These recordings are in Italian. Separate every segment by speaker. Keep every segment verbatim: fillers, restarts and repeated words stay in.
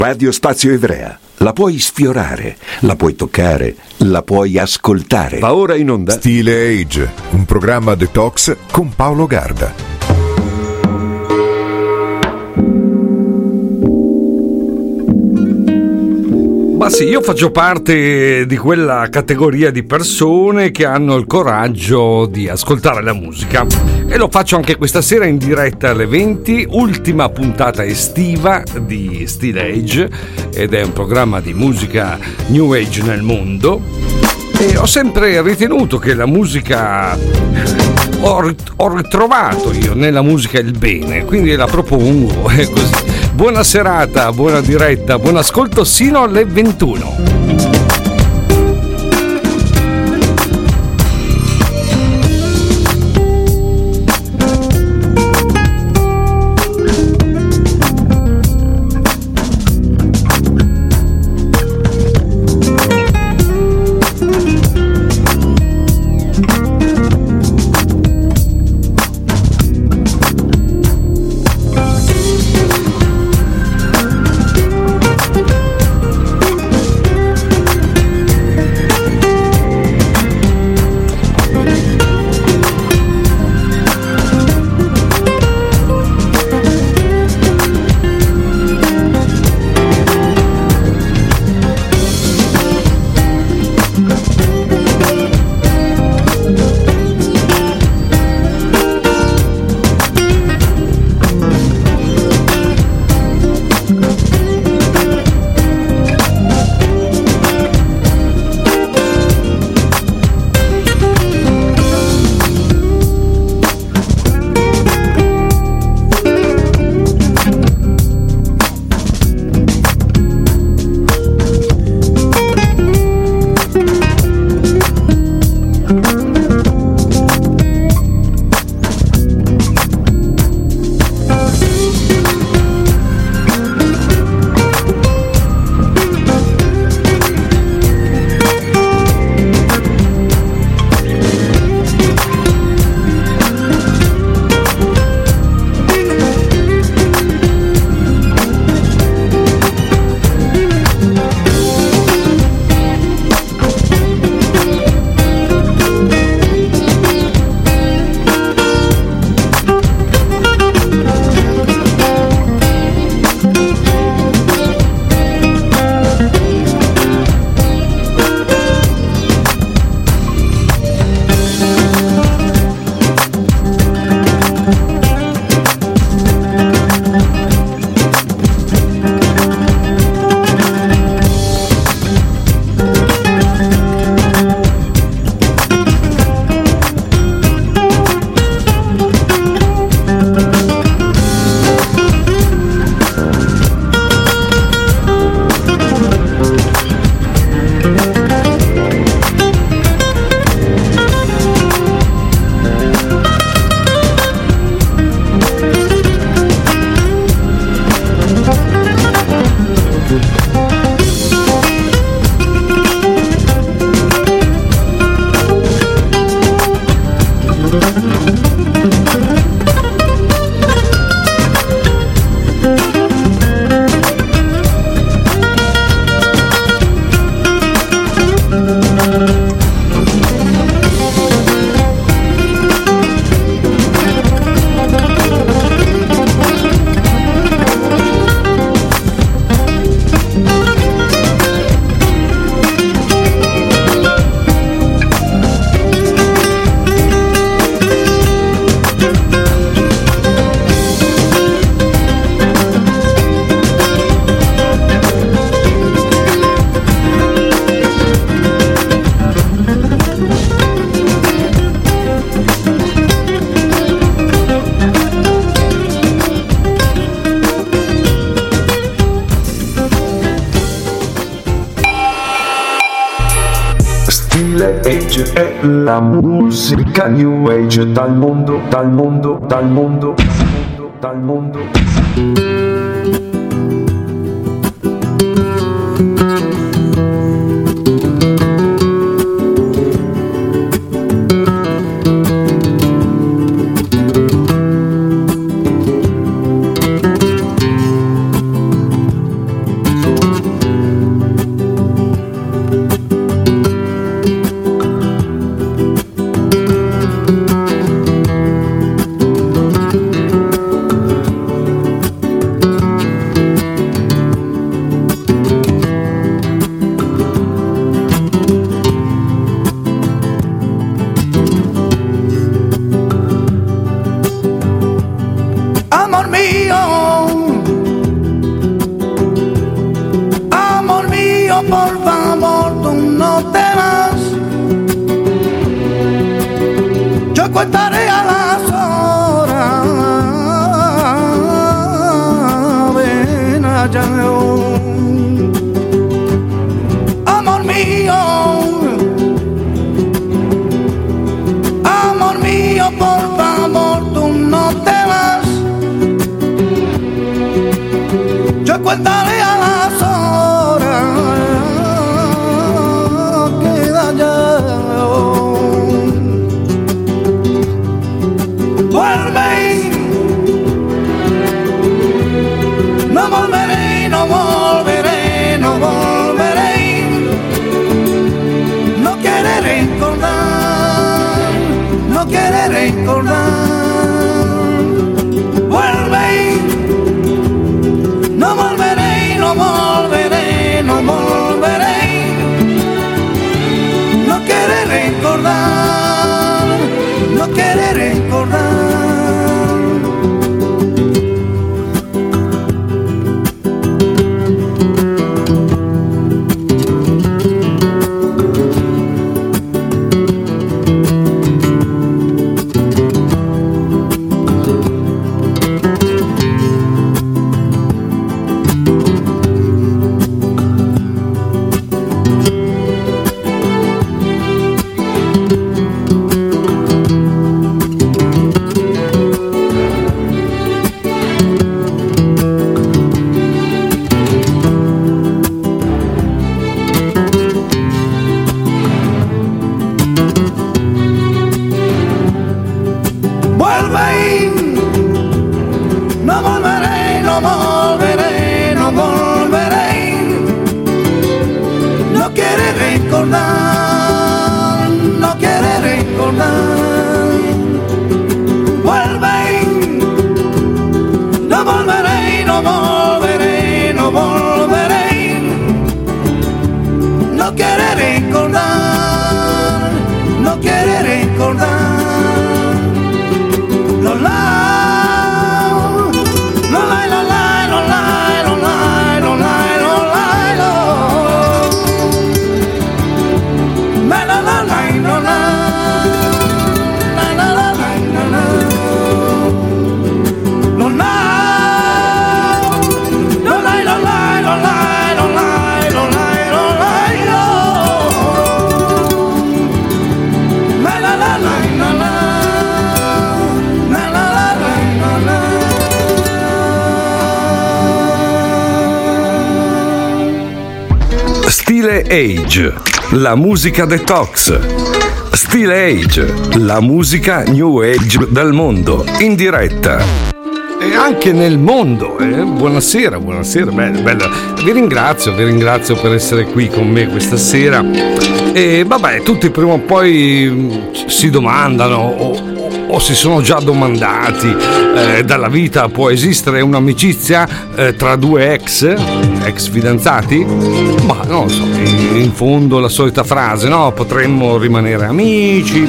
Speaker 1: Radio Spazio Ivrea. La puoi sfiorare, la puoi toccare, la puoi ascoltare. Va ora in onda
Speaker 2: Stile Age, un programma detox con Paolo Garda.
Speaker 3: Ma sì, io faccio parte di quella categoria di persone che hanno il coraggio di ascoltare la musica e lo faccio anche questa sera in diretta alle venti, ultima puntata estiva di Stile Age, ed è un programma di musica New Age nel mondo, e ho sempre ritenuto che la musica ho, ho ritrovato io nella musica il bene, quindi la propongo, è così. Buona serata, buona diretta, buon ascolto sino alle ventuno.
Speaker 4: Stile Age è la musica New Age dal mondo, dal mondo, dal mondo, dal mondo, dal mondo.
Speaker 5: mío, por favor, tú no te vas. Yo contaré a las horas. Ven allá, amor mío, amor mío, por favor, tú no te vas. Yo contaré a las horas. Queda ya. Vuelve, no volveré, no volveré, no volveré. No quiere recordar, no quiere recordar. Vuelve, no volveré, no volveré, no volveré. No quiere recordar, no quiere recordar.
Speaker 3: Stile Age, la musica detox. Stile Age, la musica New Age del mondo, in diretta. E anche nel mondo, eh? Buonasera, buonasera, bella, bella. Vi ringrazio, vi ringrazio per essere qui con me questa sera. E vabbè, tutti prima o poi si domandano o, o si sono già domandati, eh, dalla vita può esistere un'amicizia eh, tra due ex, ex fidanzati? Ma non lo so, in fondo la solita frase, no? Potremmo rimanere amici,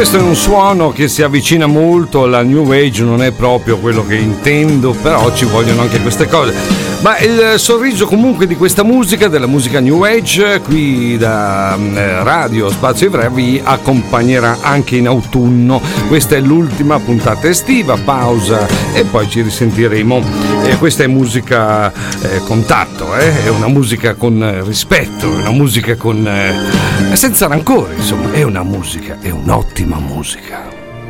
Speaker 3: Questo è un suono che si avvicina molto alla New Age, non è proprio quello che intendo, però ci vogliono anche queste cose. Ma il sorriso comunque di questa musica, della musica New Age, qui da Radio Spazio Ivrea vi accompagnerà anche in autunno. Questa è l'ultima puntata estiva, pausa e poi ci risentiremo. E questa è musica eh, con tatto, eh? È una musica con rispetto, è una musica con eh, senza rancore, insomma, è una musica, è un'ottima musica.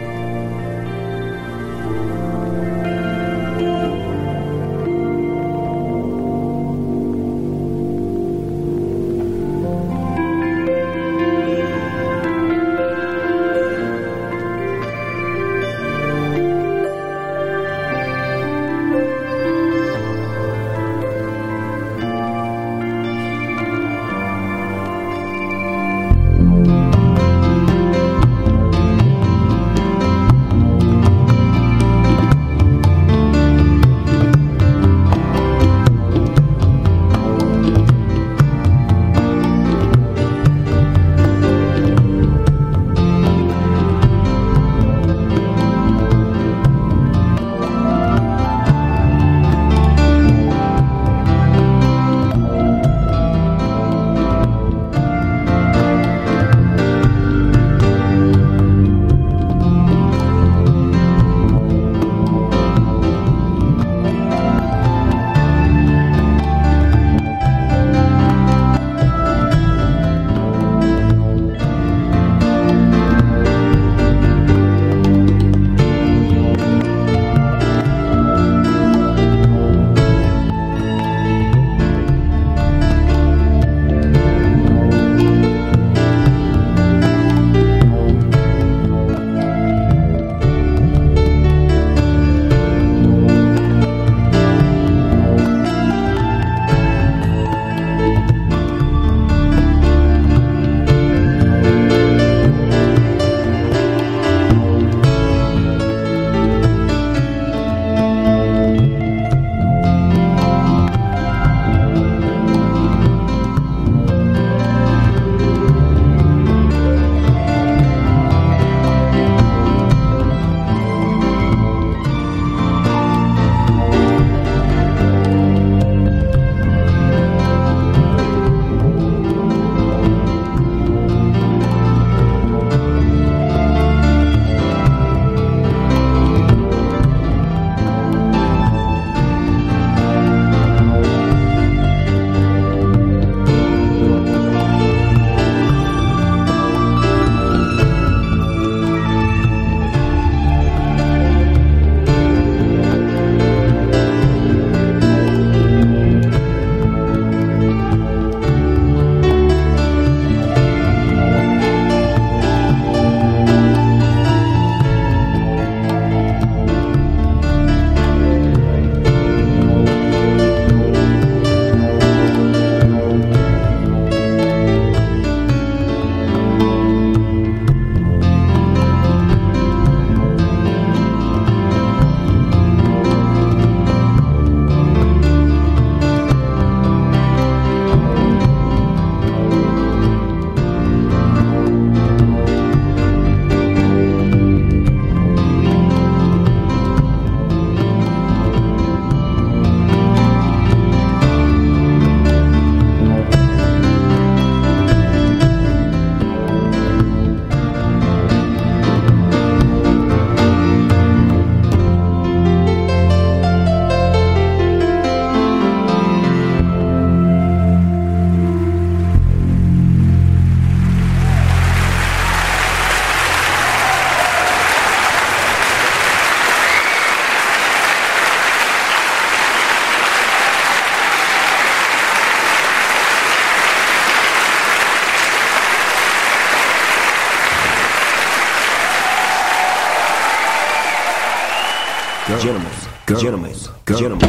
Speaker 1: Gentlemen, gentlemen, gentlemen.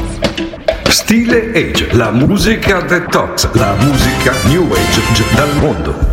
Speaker 3: Stile Age, la musica detox, la musica New Age dal mondo.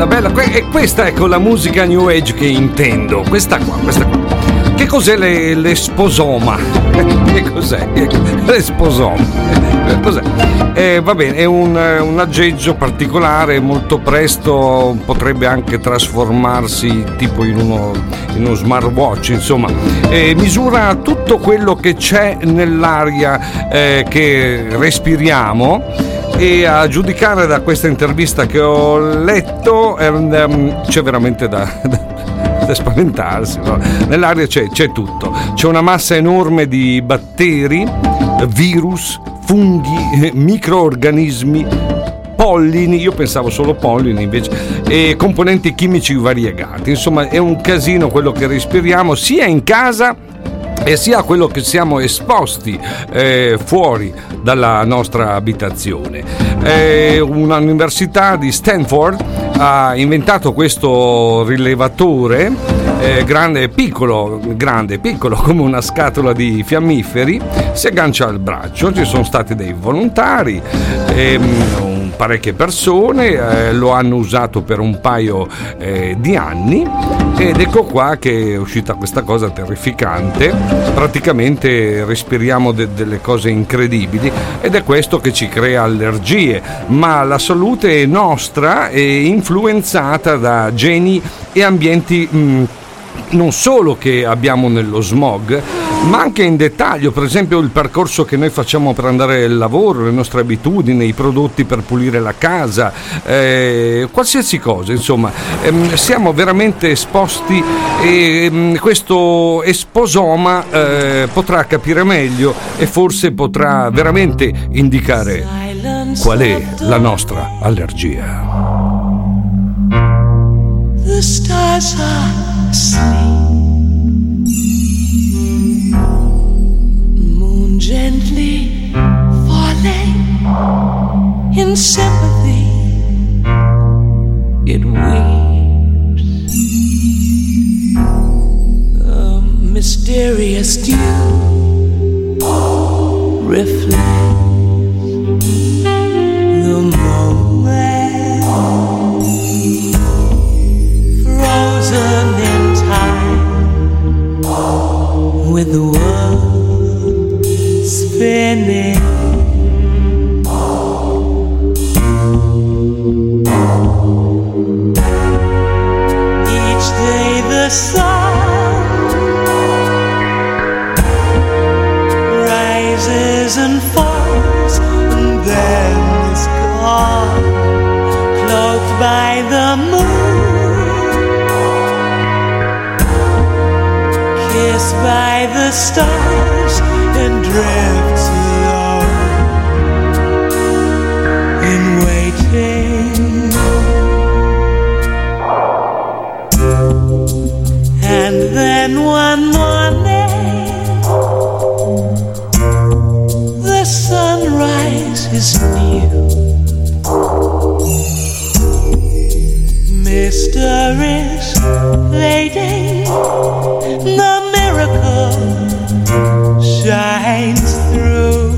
Speaker 3: bella, bella. E questa è con la musica New Age che intendo. Questa qua, questa qua. Che cos'è le, l'esposoma? Che cos'è? L'esposoma. Cos'è? Eh, va bene, è un, un aggeggio particolare, molto presto potrebbe anche trasformarsi tipo in uno, in uno smartwatch, insomma. Eh, misura tutto quello che c'è nell'aria eh, che respiriamo. E a giudicare da questa intervista che ho letto ehm, c'è veramente da, da da spaventarsi, no? Nell'aria c'è, c'è tutto, c'è una massa enorme di batteri, virus, funghi, microorganismi, pollini, io pensavo solo pollini invece, e componenti chimici variegati. Insomma, è un casino quello che respiriamo sia in casa e sia a quello che siamo esposti eh, fuori dalla nostra abitazione. Eh, un'università di Stanford ha inventato questo rilevatore eh, grande e piccolo, grande e piccolo come una scatola di fiammiferi, si aggancia al braccio. Ci sono stati dei volontari, ehm, parecchie persone eh, lo hanno usato per un paio eh, di anni, ed ecco qua che è uscita questa cosa terrificante. Praticamente respiriamo de- delle cose incredibili, ed è questo che ci crea allergie, ma la salute nostra è influenzata da geni e ambienti mh, non solo che abbiamo nello smog, ma anche in dettaglio. Per esempio il percorso che noi facciamo per andare al lavoro, le nostre abitudini, i prodotti per pulire la casa, eh, qualsiasi cosa, insomma, ehm, siamo veramente esposti, e ehm, questo esposoma eh, potrà capire meglio e forse potrà veramente indicare qual è la nostra allergia.
Speaker 6: The stars are asleep. Moon gently falling in sympathy. It weeps. A mysterious dew reflects the moment, frozen in time, with the world spinning. Each day the sun rises and falls, and then is gone, cloaked by the moon, kissed by the stars, and drifts alone in waiting. And then one morning the sunrise is new. Mister is fading, the miracle shines through.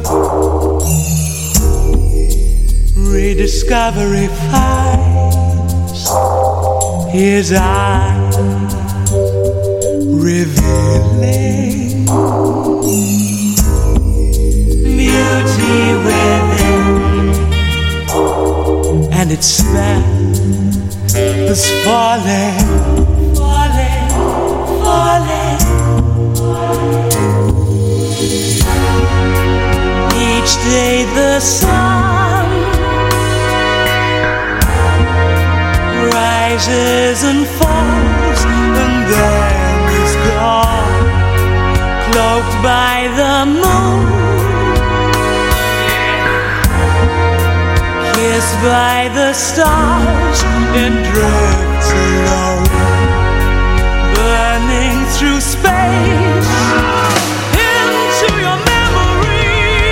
Speaker 6: Rediscovery finds his eyes revealing beauty within, and its spell is falling, falling, falling. Each day the sun rises and falls, and then is gone, cloaked by the moon, kissed by the stars, and drifts alone, burning through space into your memory.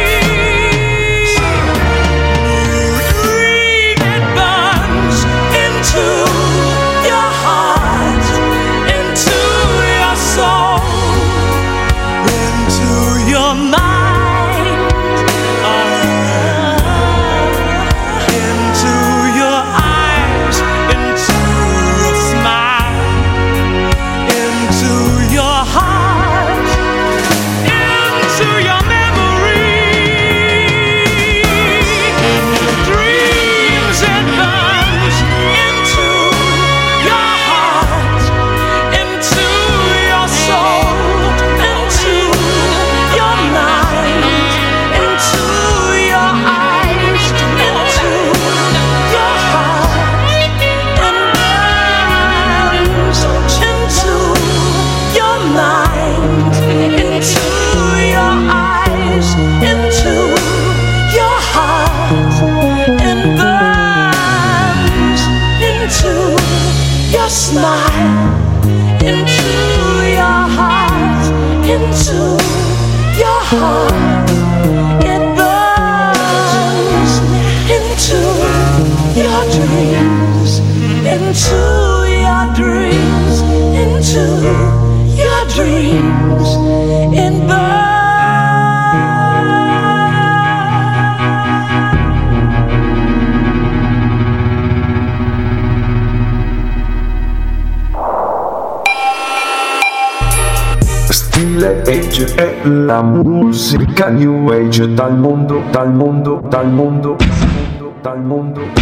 Speaker 6: New dream, it burns into your heart, into your soul, into your mind. Into your eyes,
Speaker 4: stile age è la musica new age dal mondo, dal mondo, dal mondo, dal mondo.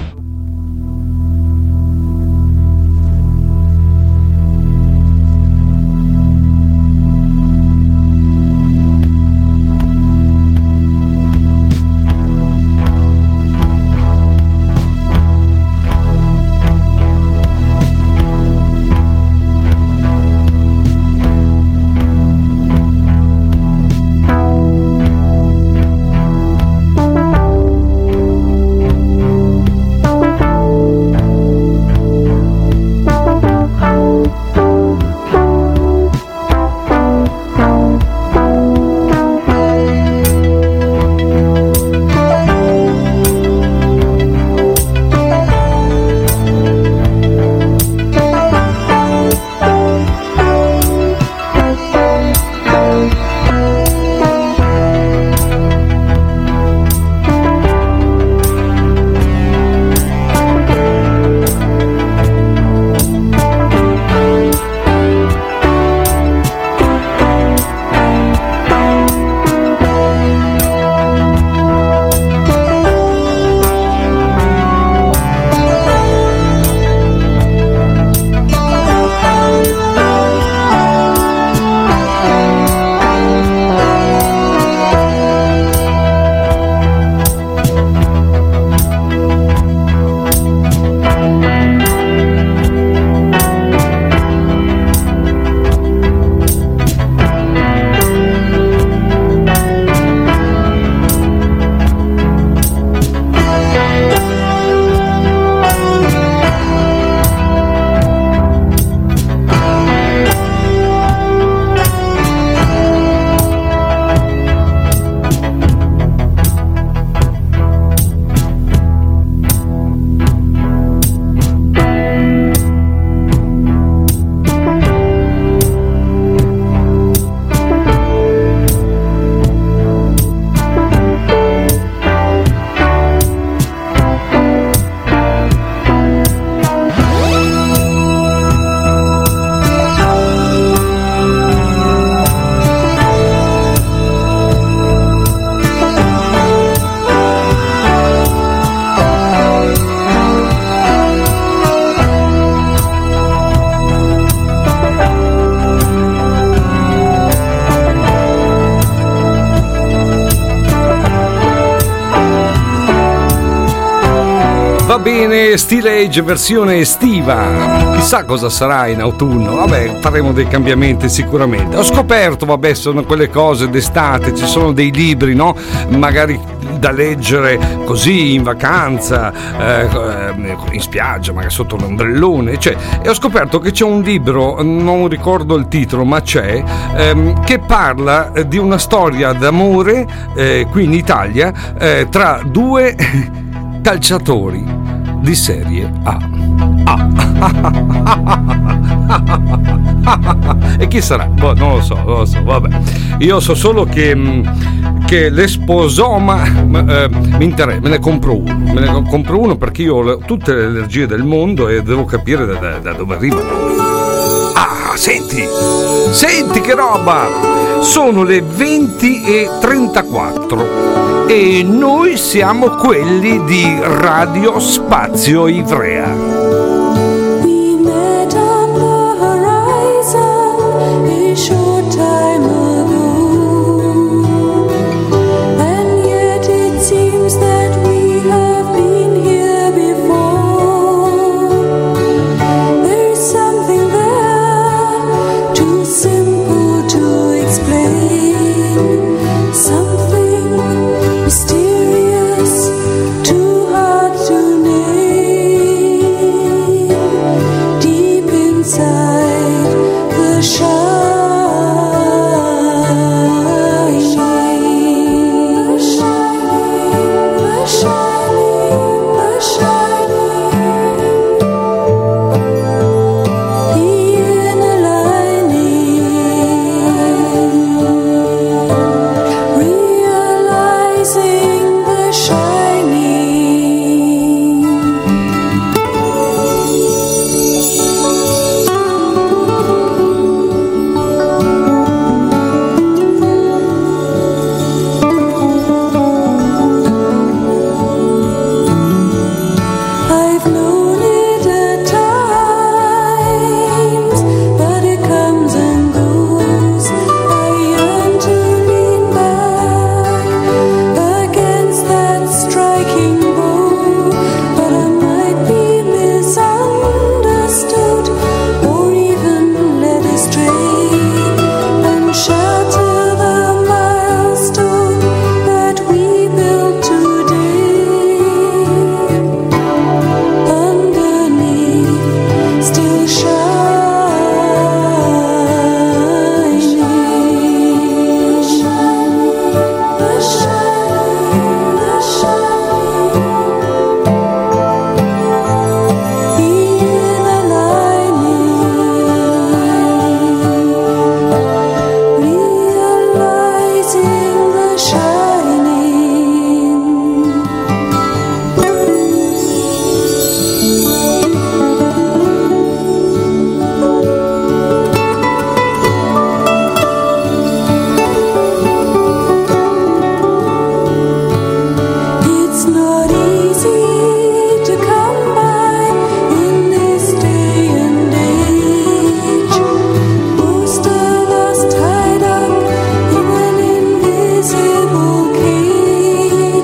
Speaker 3: Va bene, Stile Age versione estiva. Chissà cosa sarà in autunno. Vabbè, faremo dei cambiamenti sicuramente. Ho scoperto, vabbè, sono quelle cose d'estate, ci sono dei libri, no? Magari da leggere così in vacanza, eh, in spiaggia, magari sotto un ombrellone, cioè, e ho scoperto che c'è un libro, non ricordo il titolo, ma c'è, ehm, che parla di una storia d'amore eh, qui in Italia eh, tra due calciatori di Serie A. Ah. E chi sarà? Boh, non lo so, non lo so, vabbè. Io so solo che, che l'esposoma eh, mi interessa, me ne compro uno, me ne compro uno perché io ho tutte le allergie del mondo e devo capire da, da, da dove arrivano. Ah, senti, senti che roba! Sono le venti e trentaquattro. E noi siamo quelli di Radio Spazio Ivrea.
Speaker 7: Mysterious, too hard to name.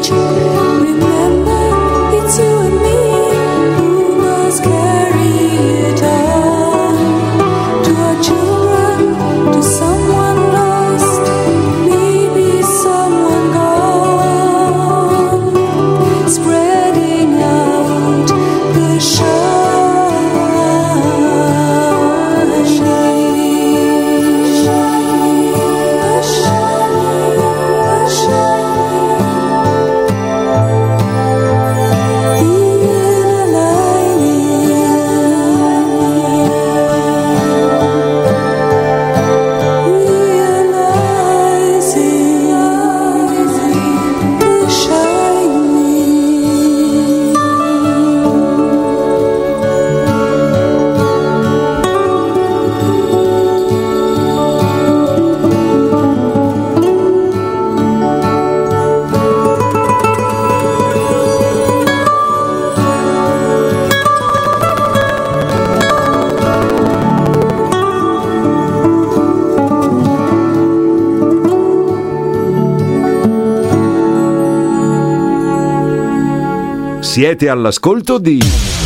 Speaker 1: Siete all'ascolto di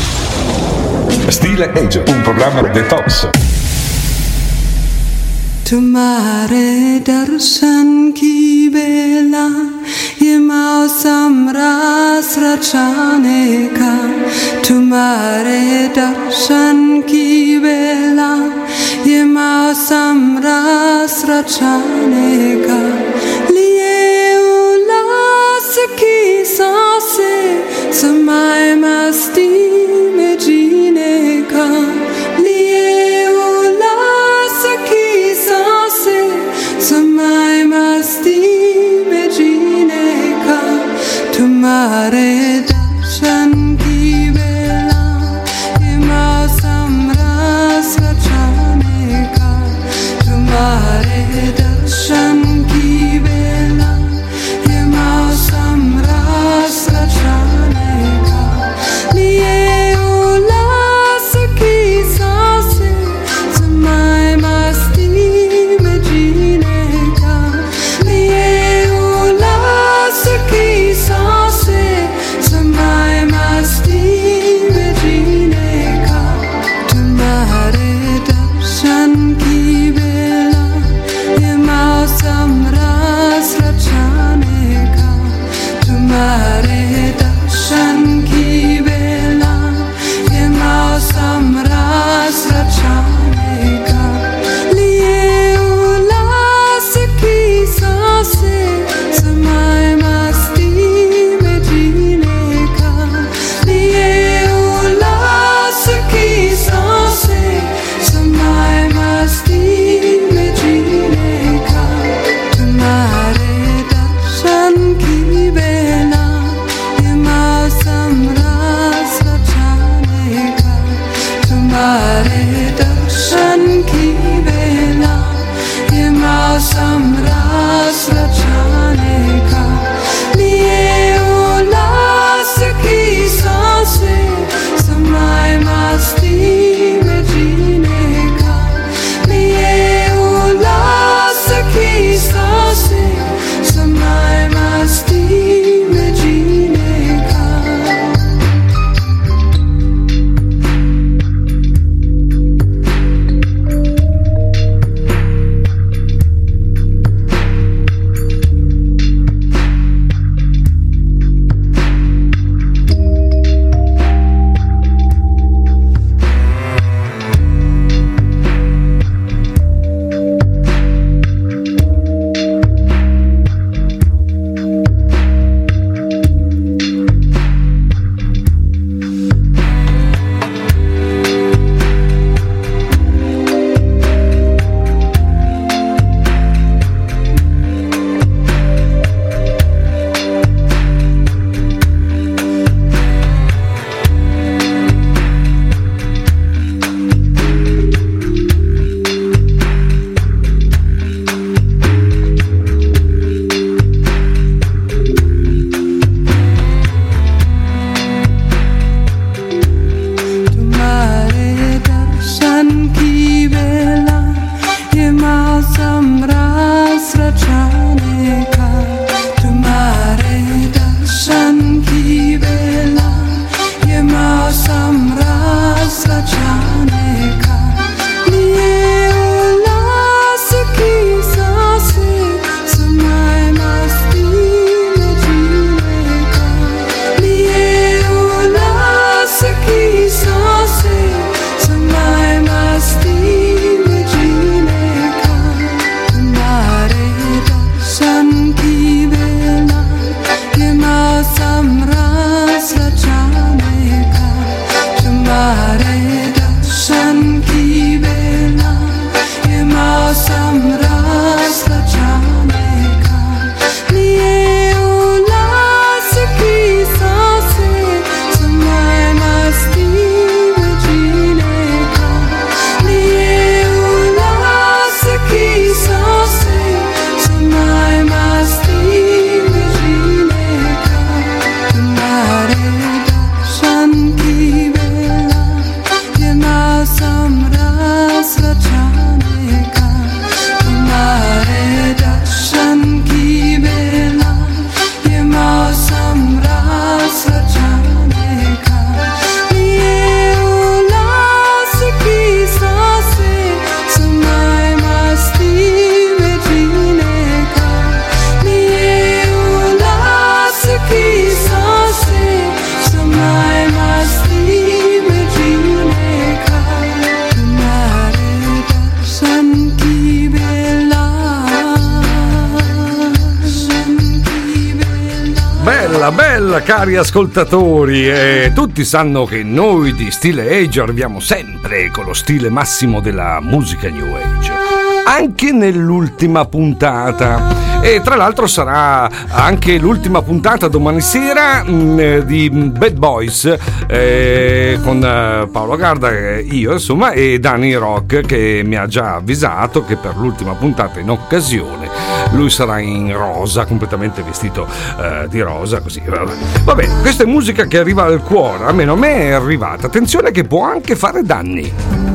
Speaker 2: Stile Age, un programma detox.
Speaker 7: तुम्हारे दर्शन की बेला ये मौसम रास रचाने का, तुम्हारे दर्शन की बेला ये मौसम रास रचाने का, लिए उल्लास की सांसें समाए मस्ती में जीने का, लिए उल्लास की सांसें समाए मस्ती में जीने का, तुम्हारे दर्शन की बेला ये मौसम रास रचाने का, तुम्हारे दर्शन की बेला ये मौसम रास रचाने का, लिए उल्लास की सांसें समाए मस्ती में जीने का, लिए उल्लास की सांसें समाए मस्ती में जीने का, तुम्हारे दर्शन की बेला ये मौसम रास रचाने का, तुम्हारे दर्शन की बेला ये मौसम रास रचाने का, लिए उल्लास की सांसें समाए मस्ती में जीने का, लिए उल्लास की सांसें समाए मस्ती में जीने का, तुम्हारे दर्शन की बेला
Speaker 3: well, cari ascoltatori, eh, tutti sanno che noi di Stile Age arriviamo sempre con lo stile massimo della musica New Age, anche nell'ultima puntata. E tra l'altro sarà anche l'ultima puntata domani sera mh, di Bad Boys eh, con uh, Paolo Garda, eh, io insomma, e Dani Rock, che mi ha già avvisato che per l'ultima puntata in occasione lui sarà in rosa, completamente vestito uh, di rosa, così. Vabbè, questa è musica che arriva al cuore, almeno a me è arrivata. Attenzione che può anche fare danni.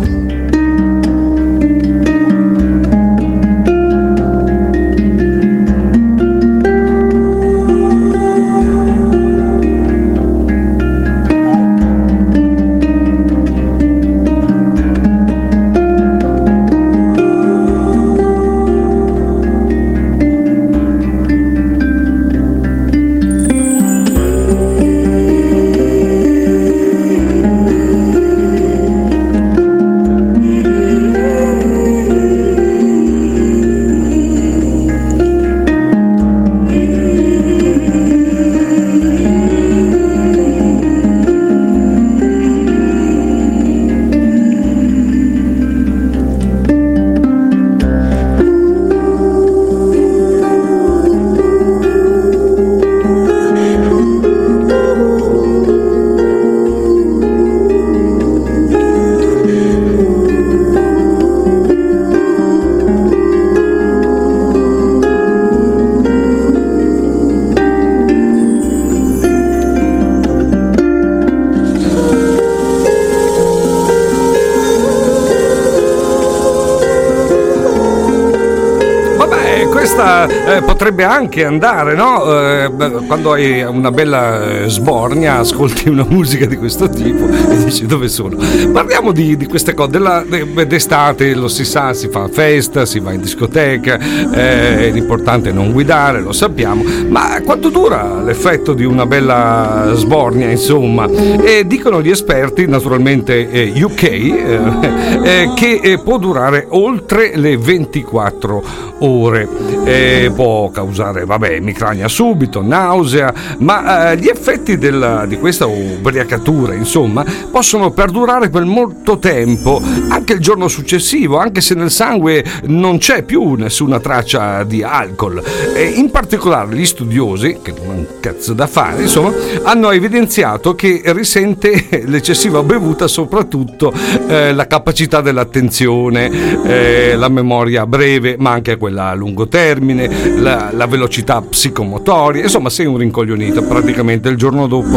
Speaker 3: Eh, potrebbe anche andare, no? Eh, quando hai una bella sbornia, ascolti una musica di questo tipo e dici dove sono. Parliamo di, di queste cose. Della, d'estate lo si sa, si fa festa, si va in discoteca, eh, l'importante è non guidare, lo sappiamo, ma quanto dura l'effetto di una bella sbornia, insomma? E dicono gli esperti, naturalmente eh, U K, eh, eh, che eh, può durare oltre le ventiquattro ore. Eh, può causare, vabbè, emicrania subito, nausea, ma eh, gli effetti del, di questa ubriacatura, insomma, possono perdurare per molto tempo, anche il giorno successivo, anche se nel sangue non c'è più nessuna traccia di alcol. E in particolare gli studiosi, che non hanno un cazzo da fare, insomma, hanno evidenziato che risente l'eccessiva bevuta soprattutto eh, la capacità dell'attenzione, eh, la memoria breve, ma anche quella a lungo termine, la, la velocità psicomotoria, insomma sei un rincoglionito praticamente il giorno dopo.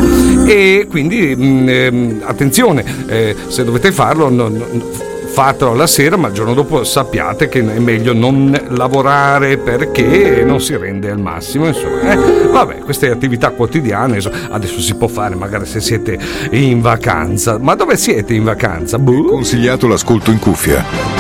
Speaker 3: E quindi mh, eh, attenzione, eh, se dovete farlo non, non, fatelo la sera, ma il giorno dopo sappiate che è meglio non lavorare perché non si rende al massimo, insomma. Eh, vabbè, queste attività quotidiane adesso si può fare magari se siete in vacanza. Ma dove siete in vacanza? Buh.
Speaker 2: È consigliato l'ascolto in cuffia.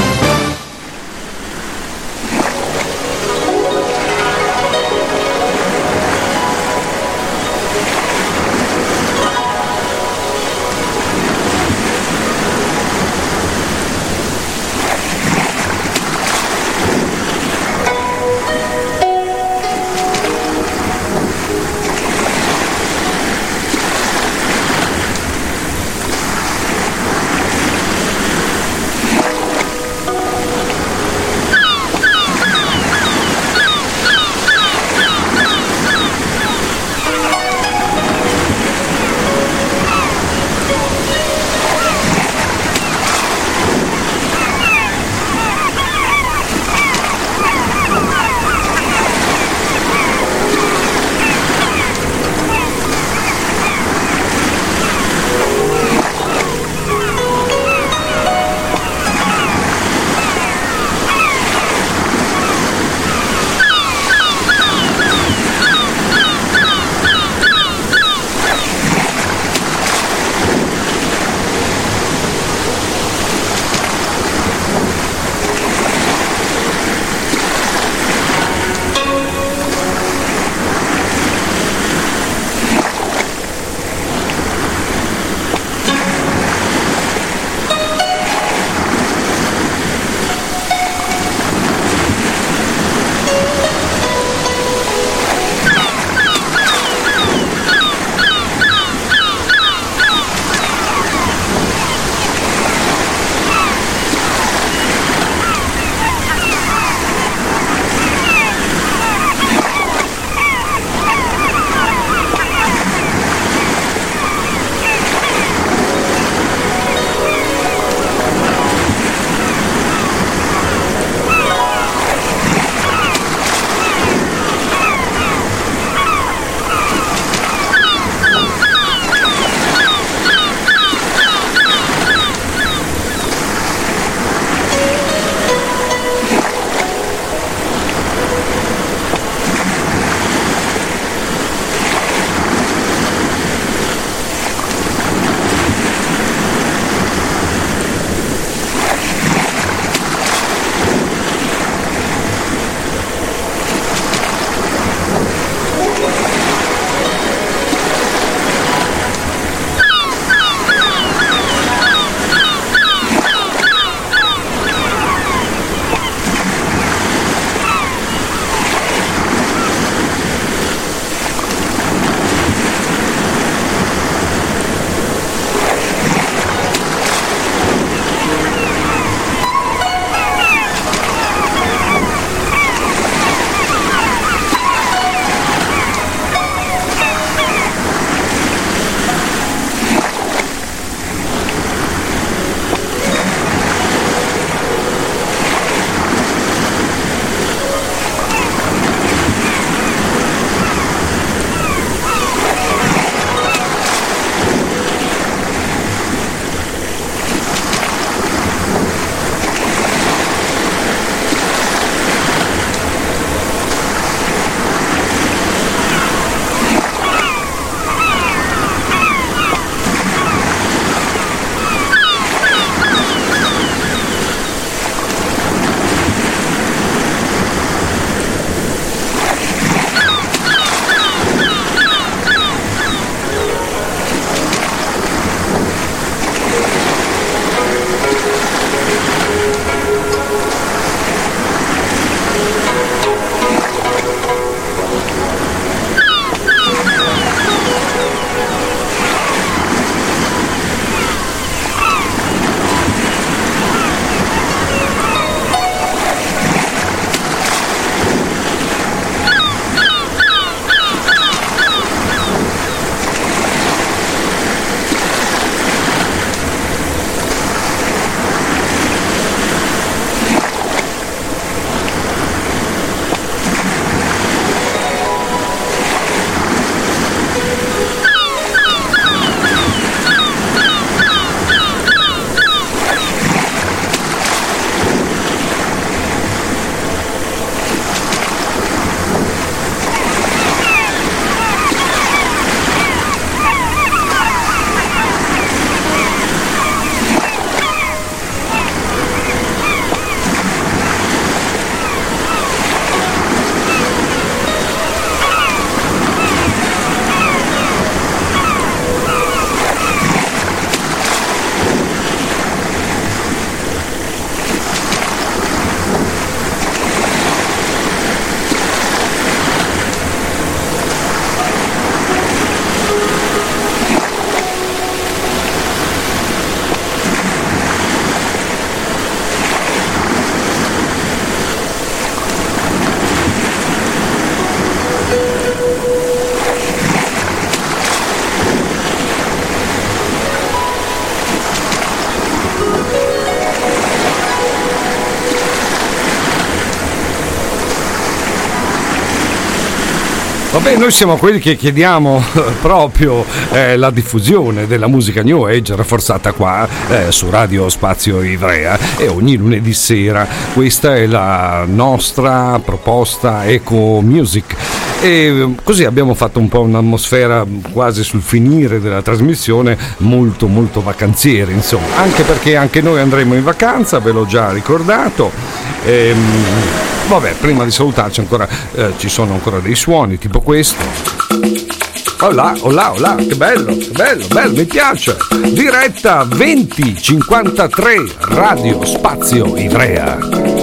Speaker 3: Vabbè, noi siamo quelli che chiediamo proprio eh, la diffusione della musica New Age rafforzata qua eh, su Radio Spazio Ivrea, e ogni lunedì sera. Questa è la nostra proposta Eco Music, e così abbiamo fatto un po' un'atmosfera quasi sul finire della trasmissione, molto molto vacanziera, insomma, anche perché anche noi andremo in vacanza, ve l'ho già ricordato. Ehm, vabbè, prima di salutarci ancora eh, ci sono ancora dei suoni tipo questo. Oh là, oh là, oh là, che bello, che bello, bello, mi piace. Diretta venti cinquantatré Radio Spazio Ivrea.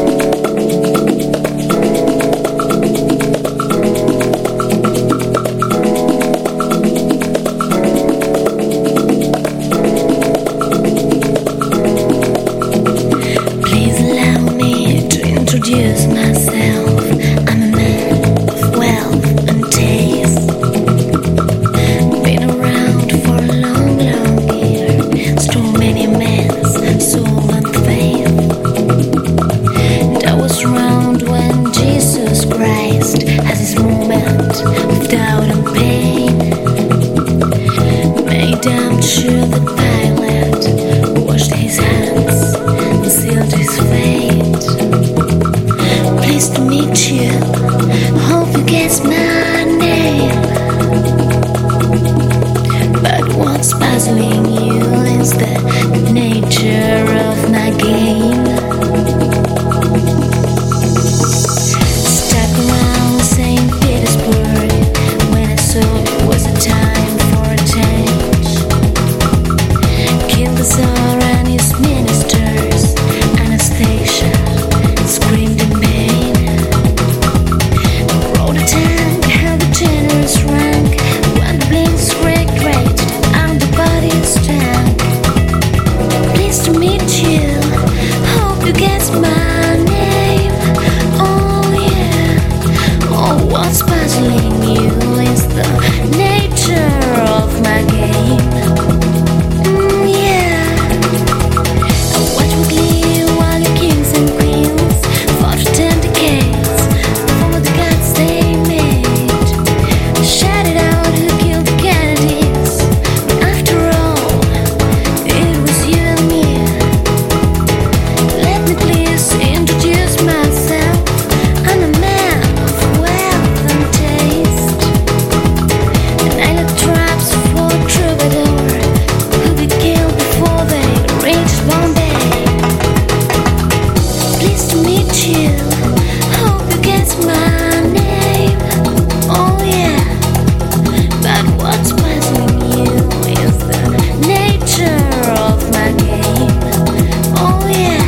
Speaker 8: Introduce myself. I'm a man of wealth and taste. Been around for a long, long year. Stole many men's soul and faith. And I was around when Jesus Christ has his moment of doubt and pain. Made damn sure that Pilate washed his hands and sealed his fate. Pleased to meet you, hope you guess my name. But what's puzzling you is the nature of my game. Stuck around Saint Petersburg when I saw it was a time for a change. Killed the Tsar and his ministers, Anastasia screamed in pain. Rode a tank, held the generous rank. When the blinks regretted and the body stank. Pleased to meet you, hope you guess my name. Oh yeah, oh what's puzzling you is the nature of my game. Mm, yeah, what would leave while you kings and queens fought for ten decades for the gods they made. Shout it out who killed the Kennedys. After all, it was you and me. Let me please introduce myself. I'm a man of wealth and taste. And I left traps for a troubadour who'd be killed before they reached Bombay. Pleased to meet you, hope you guess my name. Oh yeah, but what's puzzling you is the nature of my game. Oh yeah.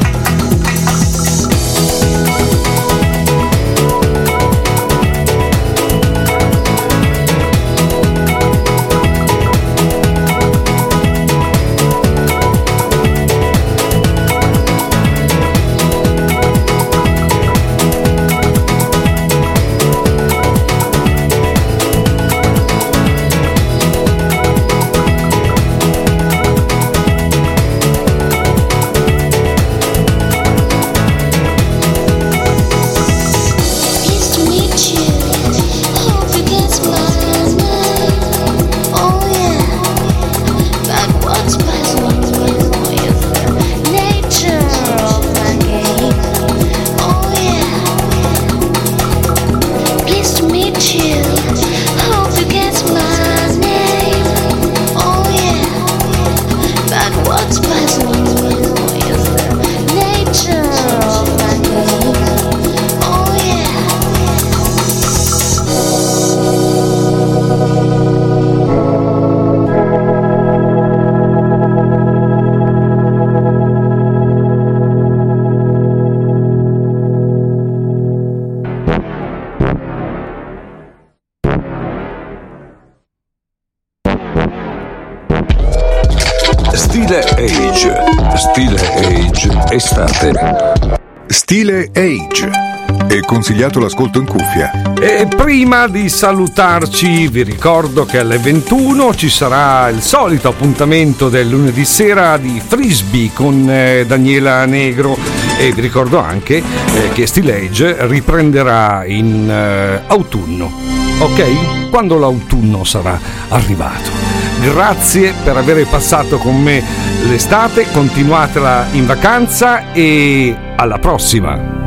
Speaker 8: Pleased to meet you, hope you guess my name. Oh yeah, but what's puzzling you is the nature of my game. Oh yeah, pleased to meet you, hope you guess my name. Oh yeah, but what's puzzling you is the nature of my game. Oh yeah.
Speaker 1: Stile Age, Stile Age estate.
Speaker 2: Stile Age. È consigliato l'ascolto in cuffia.
Speaker 3: E prima di salutarci vi ricordo che alle ventuno ci sarà il solito appuntamento del lunedì sera di Frisbee con eh, Daniela Negro, e vi ricordo anche eh, che Stile Age riprenderà in eh, autunno. ok? Quando l'autunno sarà arrivato. Grazie per aver passato con me l'estate, continuatela in vacanza e alla prossima!